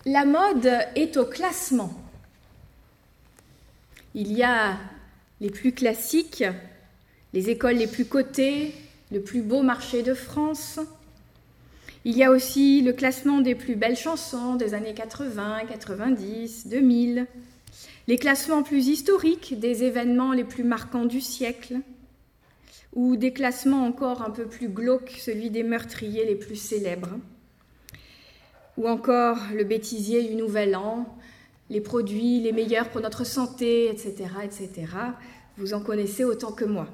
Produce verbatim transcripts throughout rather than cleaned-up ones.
La mode est au classement. Il y a les plus classiques, les écoles les plus cotées, le plus beau marché de France. Il y a aussi le classement des plus belles chansons des années quatre-vingts, quatre-vingt-dix, deux mille. Les classements plus historiques des événements les plus marquants du siècle. Ou des classements encore un peu plus glauques, celui des meurtriers les plus célèbres. Ou encore le bêtisier du Nouvel An, les produits les meilleurs pour notre santé, et cetera, et cetera. Vous en connaissez autant que moi.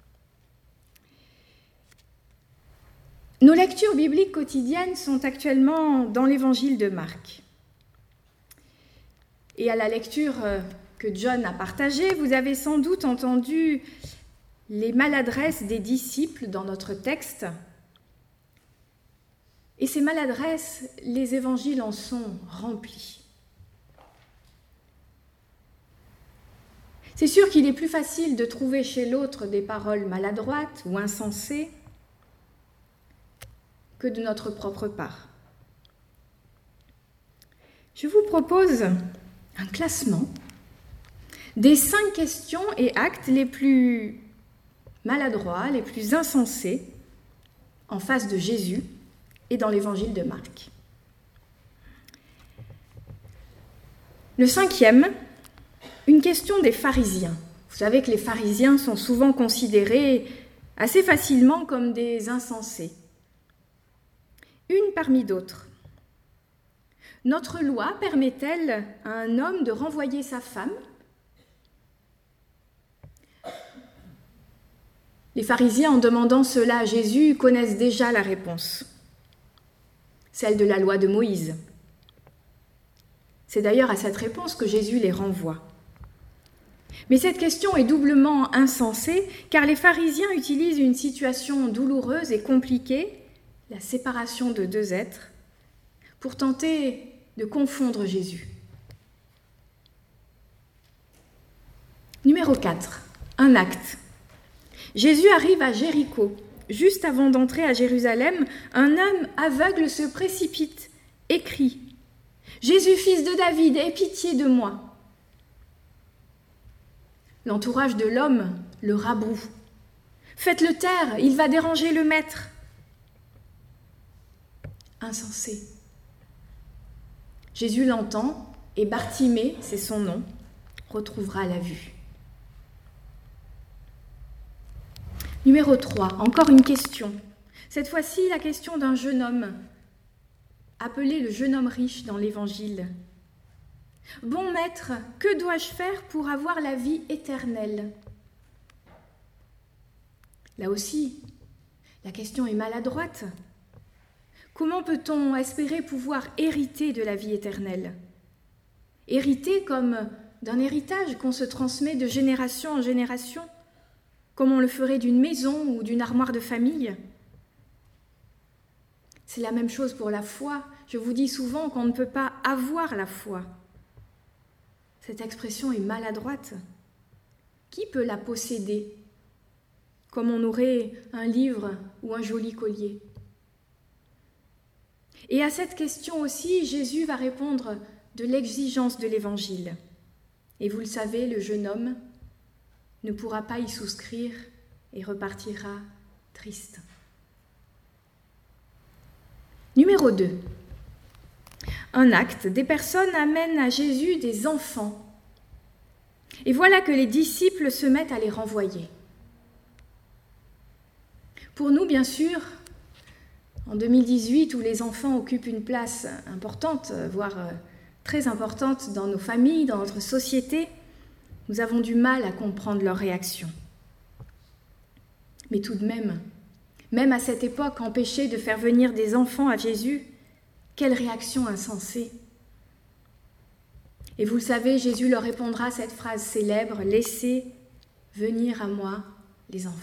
Nos lectures bibliques quotidiennes sont actuellement dans l'évangile de Marc. Et à la lecture que John a partagée, vous avez sans doute entendu les maladresses des disciples dans notre texte. Et ces maladresses, les évangiles en sont remplis. C'est sûr qu'il est plus facile de trouver chez l'autre des paroles maladroites ou insensées que de notre propre part. Je vous propose un classement des cinq questions et actes les plus maladroits, les plus insensés en face de Jésus et dans l'évangile de Marc. Le cinquième, une question des pharisiens. Vous savez que les pharisiens sont souvent considérés assez facilement comme des insensés. Une parmi d'autres. Notre loi permet-elle à un homme de renvoyer sa femme ? Les pharisiens, en demandant cela à Jésus, connaissent déjà la réponse, celle de la loi de Moïse. C'est d'ailleurs à cette réponse que Jésus les renvoie. Mais cette question est doublement insensée, car les pharisiens utilisent une situation douloureuse et compliquée, la séparation de deux êtres, pour tenter de confondre Jésus. Numéro quatre, un acte. Jésus arrive à Jéricho. Juste avant d'entrer à Jérusalem, un homme aveugle se précipite et crie « Jésus, fils de David, aie pitié de moi !» L'entourage de l'homme le raboue. « Faites-le taire, il va déranger le maître !» Insensé. Jésus l'entend et Bartimée, c'est son nom, retrouvera la vue. Numéro trois, encore une question. Cette fois-ci, la question d'un jeune homme, appelé le jeune homme riche dans l'Évangile. « Bon maître, que dois-je faire pour avoir la vie éternelle ?» Là aussi, la question est maladroite. Comment peut-on espérer pouvoir hériter de la vie éternelle ? Hériter comme d'un héritage qu'on se transmet de génération en génération, comme on le ferait d'une maison ou d'une armoire de famille. C'est la même chose pour la foi. Je vous dis souvent qu'on ne peut pas avoir la foi. Cette expression est maladroite. Qui peut la posséder, comme on aurait un livre ou un joli collier ? Et à cette question aussi, Jésus va répondre de l'exigence de l'Évangile. Et vous le savez, le jeune homme ne pourra pas y souscrire et repartira triste. Numéro deux. Un acte. Des personnes amènent à Jésus des enfants. Et voilà que les disciples se mettent à les renvoyer. Pour nous, bien sûr, en deux mille dix-huit, où les enfants occupent une place importante, voire très importante dans nos familles, dans notre société, nous avons du mal à comprendre leur réaction. Mais tout de même, même à cette époque, empêcher de faire venir des enfants à Jésus, quelle réaction insensée! Et vous le savez, Jésus leur répondra cette phrase célèbre « Laissez venir à moi les enfants ».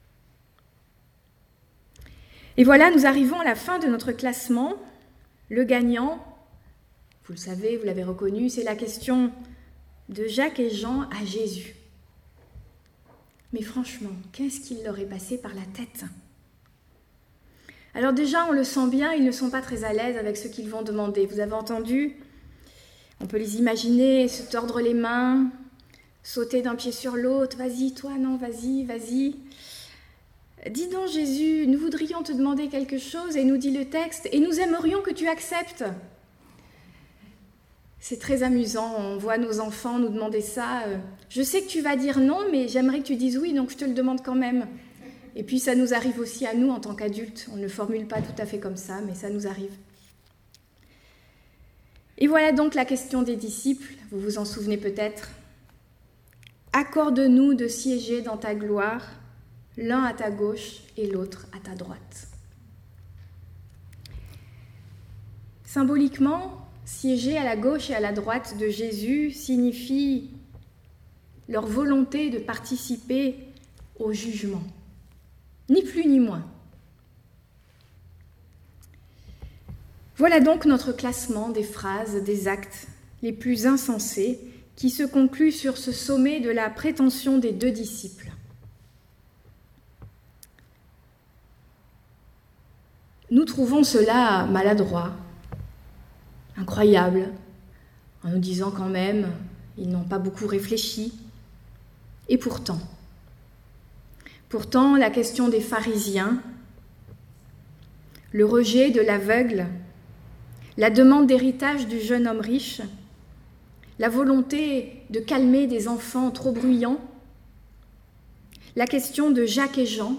Et voilà, nous arrivons à la fin de notre classement. Le gagnant, vous le savez, vous l'avez reconnu, c'est la question de Jacques et Jean à Jésus. Mais franchement, qu'est-ce qu'il leur est passé par la tête ? Alors déjà, on le sent bien, ils ne sont pas très à l'aise avec ce qu'ils vont demander. Vous avez entendu On peut les imaginer se tordre les mains, sauter d'un pied sur l'autre. Vas-y, toi, non, vas-y, vas-y. Dis donc, Jésus, nous voudrions te demander quelque chose, et nous dit le texte, et nous aimerions que tu acceptes. C'est très amusant, on voit nos enfants nous demander ça. Je sais que tu vas dire non, mais j'aimerais que tu dises oui, donc je te le demande quand même. Et puis ça nous arrive aussi à nous en tant qu'adultes. On ne le formule pas tout à fait comme ça, mais ça nous arrive. Et voilà donc la question des disciples, vous vous en souvenez peut-être. Accorde-nous de siéger dans ta gloire, l'un à ta gauche et l'autre à ta droite. Symboliquement, siéger à la gauche et à la droite de Jésus signifie leur volonté de participer au jugement, ni plus ni moins. Voilà donc notre classement des phrases, des actes les plus insensés qui se concluent sur ce sommet de la prétention des deux disciples. Nous trouvons cela maladroit, incroyable, en nous disant quand même, ils n'ont pas beaucoup réfléchi. Et pourtant, pourtant la question des pharisiens, le rejet de l'aveugle, la demande d'héritage du jeune homme riche, la volonté de calmer des enfants trop bruyants, la question de Jacques et Jean,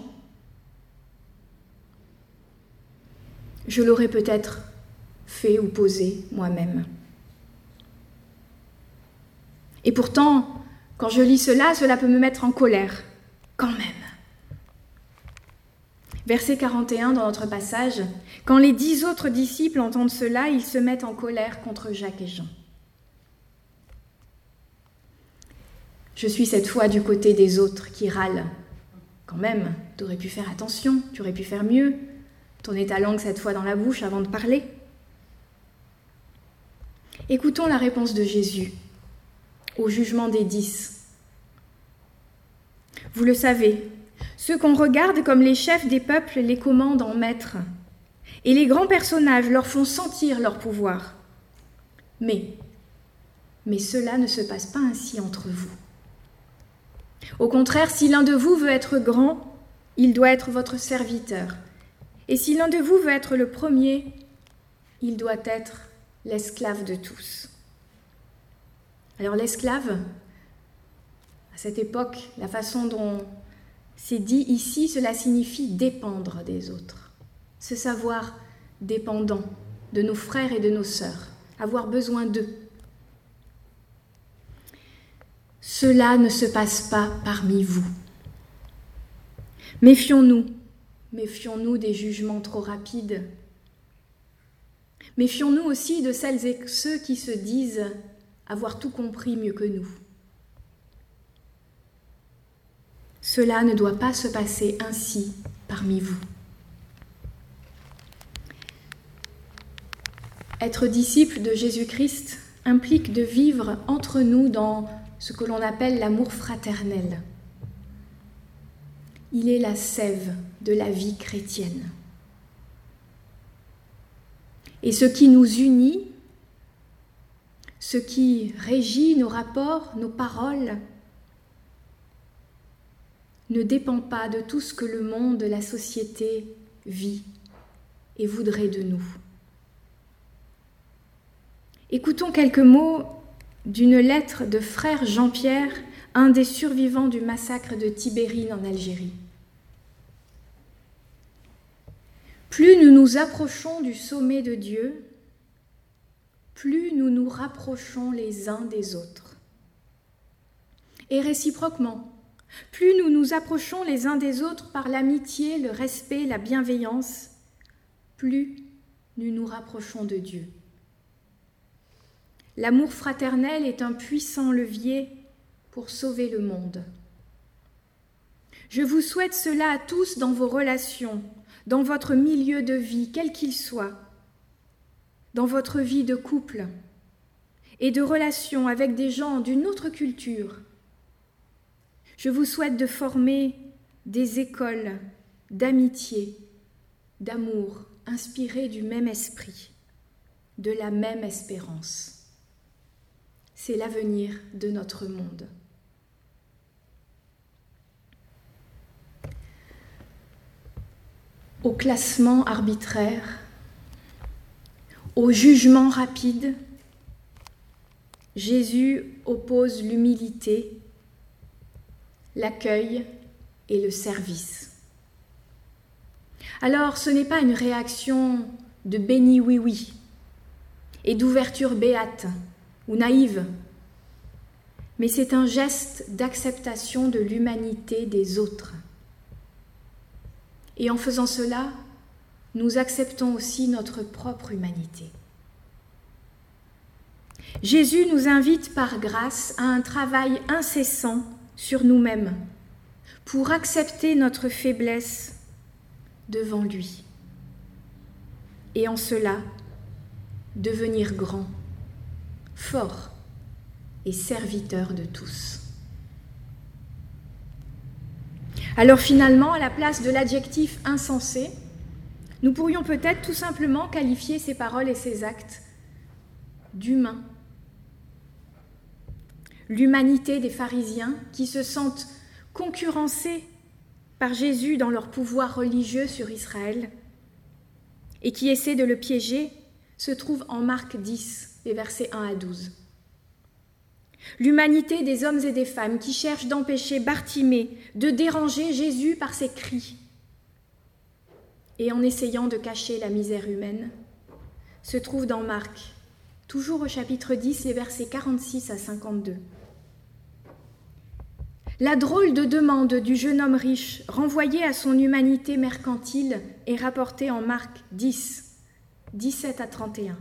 je l'aurais peut-être fait ou posé moi-même. Et pourtant, quand je lis cela, cela peut me mettre en colère, quand même. Verset quarante et un dans notre passage, « Quand les dix autres disciples entendent cela, ils se mettent en colère contre Jacques et Jean. » Je suis cette fois du côté des autres qui râlent. Quand même, tu aurais pu faire attention, tu aurais pu faire mieux. Tourner ta langue cette fois dans la bouche avant de parler. Écoutons la réponse de Jésus au jugement des dix. Vous le savez, ceux qu'on regarde comme les chefs des peuples les commandent en maîtres, et les grands personnages leur font sentir leur pouvoir. Mais, mais cela ne se passe pas ainsi entre vous. Au contraire, si l'un de vous veut être grand, il doit être votre serviteur. Et si l'un de vous veut être le premier, il doit être l'esclave de tous. Alors l'esclave, à cette époque, la façon dont c'est dit ici, cela signifie dépendre des autres, se savoir dépendant de nos frères et de nos sœurs, avoir besoin d'eux. Cela ne se passe pas parmi vous. Méfions-nous, méfions-nous des jugements trop rapides. Méfions-nous aussi de celles et ceux qui se disent avoir tout compris mieux que nous. Cela ne doit pas se passer ainsi parmi vous. Être disciple de Jésus-Christ implique de vivre entre nous dans ce que l'on appelle l'amour fraternel. Il est la sève de la vie chrétienne. Et ce qui nous unit, ce qui régit nos rapports, nos paroles, ne dépend pas de tout ce que le monde, la société vit et voudrait de nous. Écoutons quelques mots d'une lettre de frère Jean-Pierre, un des survivants du massacre de Tibérine en Algérie. Plus nous nous approchons du sommet de Dieu, plus nous nous rapprochons les uns des autres. Et réciproquement, plus nous nous approchons les uns des autres par l'amitié, le respect, la bienveillance, plus nous nous rapprochons de Dieu. L'amour fraternel est un puissant levier pour sauver le monde. Je vous souhaite cela à tous dans vos relations, dans votre milieu de vie, quel qu'il soit, dans votre vie de couple et de relation avec des gens d'une autre culture. Je vous souhaite de former des écoles d'amitié, d'amour, inspirées du même esprit, de la même espérance. c'est l'avenir de notre monde. Au classement arbitraire, au jugement rapide, Jésus oppose l'humilité, l'accueil et le service. Alors, ce n'est pas une réaction de béni oui-oui et d'ouverture béate ou naïve, mais c'est un geste d'acceptation de l'humanité des autres. Et en faisant cela, nous acceptons aussi notre propre humanité. Jésus nous invite par grâce à un travail incessant sur nous-mêmes pour accepter notre faiblesse devant lui. Et en cela, devenir grand, fort et serviteur de tous. Alors finalement, à la place de l'adjectif insensé, nous pourrions peut-être tout simplement qualifier ces paroles et ces actes d'humains. L'humanité des pharisiens qui se sentent concurrencés par Jésus dans leur pouvoir religieux sur Israël et qui essaient de le piéger se trouve en Marc dix, les versets un à douze. L'humanité des hommes et des femmes qui cherchent d'empêcher Bartimée de déranger Jésus par ses cris et en essayant de cacher la misère humaine se trouve dans Marc, toujours au chapitre dix, les versets quarante-six à cinquante-deux. La drôle de demande du jeune homme riche, renvoyé à son humanité mercantile, est rapportée en Marc dix, dix-sept à trente et un.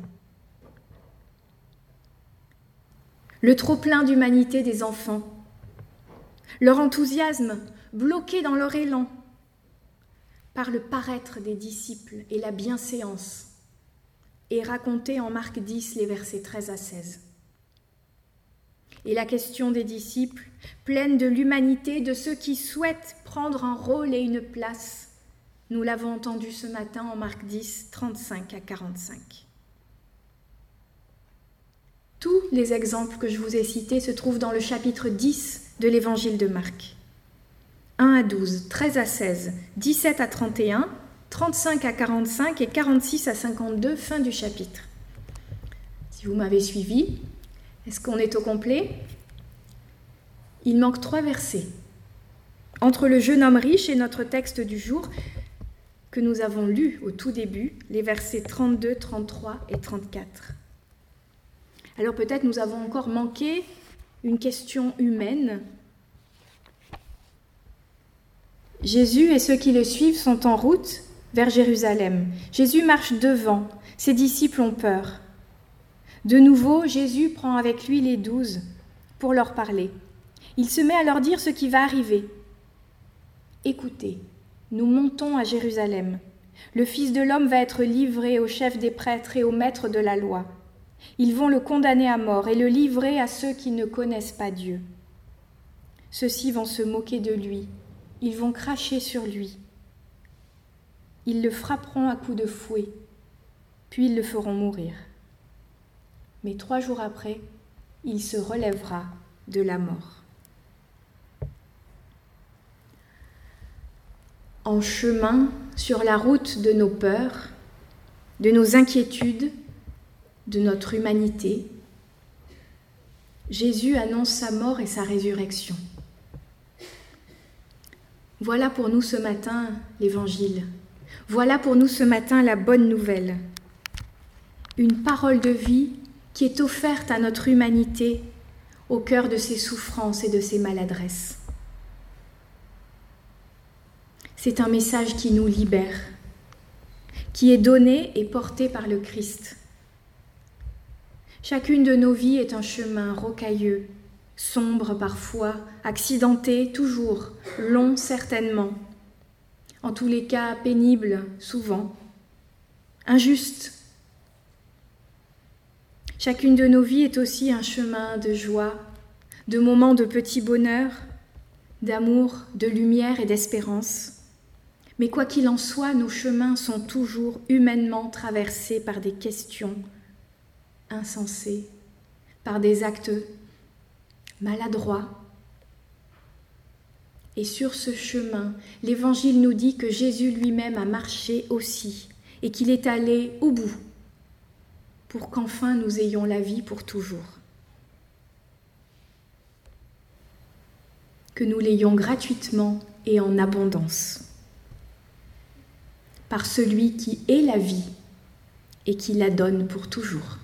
Le trop-plein d'humanité des enfants, leur enthousiasme bloqué dans leur élan par le paraître des disciples et la bienséance, est raconté en Marc dix, les versets treize à seize. Et la question des disciples, pleine de l'humanité de ceux qui souhaitent prendre un rôle et une place, nous l'avons entendu ce matin en Marc dix, trente-cinq à quarante-cinq. Tous les exemples que je vous ai cités se trouvent dans le chapitre dix de l'évangile de Marc. un à douze, treize à seize, dix-sept à trente et un, trente-cinq à quarante-cinq et quarante-six à cinquante-deux, fin du chapitre. Si vous m'avez suivi, est-ce qu'on est au complet ? Il manque trois versets. Entre le jeune homme riche et notre texte du jour, que nous avons lu au tout début, les versets trente-deux, trente-trois et trente-quatre. Alors peut-être nous avons encore manqué une question humaine. Jésus et ceux qui le suivent sont en route vers Jérusalem. Jésus marche devant, ses disciples ont peur. De nouveau, Jésus prend avec lui les douze pour leur parler. Il se met à leur dire ce qui va arriver. Écoutez, nous montons à Jérusalem. Le Fils de l'homme va être livré aux chefs des prêtres et aux maîtres de la loi. Ils vont le condamner à mort et le livrer à ceux qui ne connaissent pas Dieu. Ceux-ci vont se moquer de lui. Ils vont cracher sur lui. Ils le frapperont à coups de fouet, puis ils le feront mourir. Mais trois jours après, il se relèvera de la mort. En chemin, sur la route de nos peurs, de nos inquiétudes, de notre humanité, Jésus annonce sa mort et sa résurrection. Voilà pour nous ce matin l'Évangile. Voilà pour nous ce matin la bonne nouvelle. Une parole de vie qui est offerte à notre humanité au cœur de ses souffrances et de ses maladresses. C'est un message qui nous libère, qui est donné et porté par le Christ. Chacune de nos vies est un chemin rocailleux, sombre parfois, accidenté toujours, long certainement, en tous les cas pénible souvent, injuste. Chacune de nos vies est aussi un chemin de joie, de moments de petit bonheur, d'amour, de lumière et d'espérance. Mais quoi qu'il en soit, nos chemins sont toujours humainement traversés par des questions insensées, par des actes maladroits. Et sur ce chemin, l'Évangile nous dit que Jésus lui-même a marché aussi et qu'il est allé au bout pour qu'enfin nous ayons la vie pour toujours. Que nous l'ayons gratuitement et en abondance, par celui qui est la vie et qui la donne pour toujours.